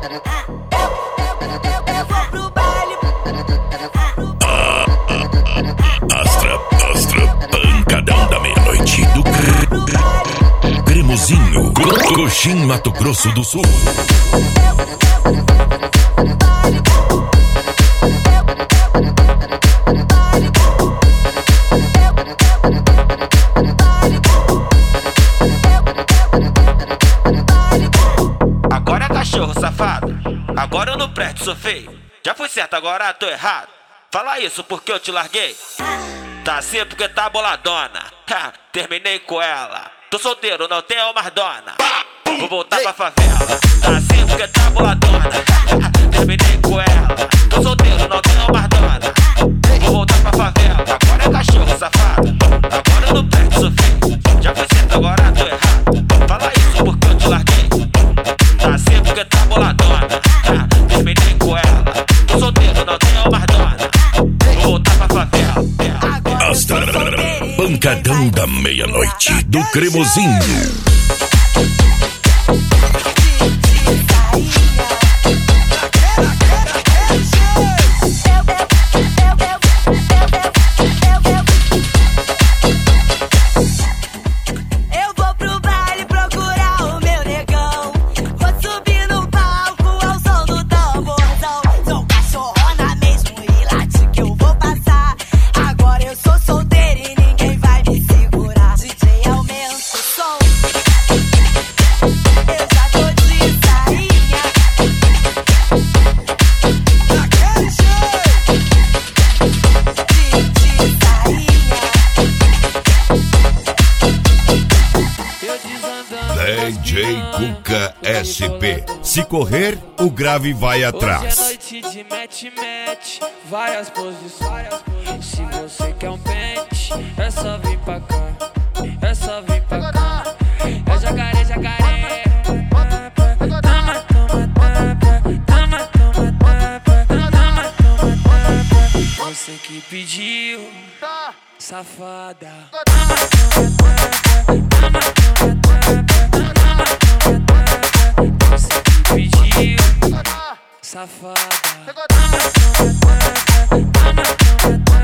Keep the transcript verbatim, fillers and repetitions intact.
Astra, Astra, pancadão da meia-noite do cre... Cremosinho, Coxim, Mato Grosso do Sul. Agora é cachorro safado, agora eu não presto, sou feio. Já fui certo, agora tô errado. Fala isso porque eu te larguei. Tá assim porque tá boladona. Ha, terminei com ela. Tô solteiro, não tenho mais dona. Vou voltar pra favela. Tá assim porque tá boladona. Ha, terminei com ela. Tô solteiro, não tenho mais dona. Vou voltar pra favela. Agora é cachorro safado, agora eu não presto, sou feio. Já fui certo, agora tô errado. Fala isso porque eu te larguei. Tá assim porque tá boladona. Ha, terminei com ela. Tô solteiro, não tenho mais dona. Vou voltar pra favela. Astra, pancadão da meia-noite do Cremosinho. D J Cuca S P. Se correr, o grave vai atrás. Hoje é noite de match-match, várias posições. Se você quer um pente, é só vir pra cá. É só vir pra cá. É jacaré, jacaré. Toma, toma, toma, toma, toma, toma, toma. Você que pediu, safada. Você que pediu, safada.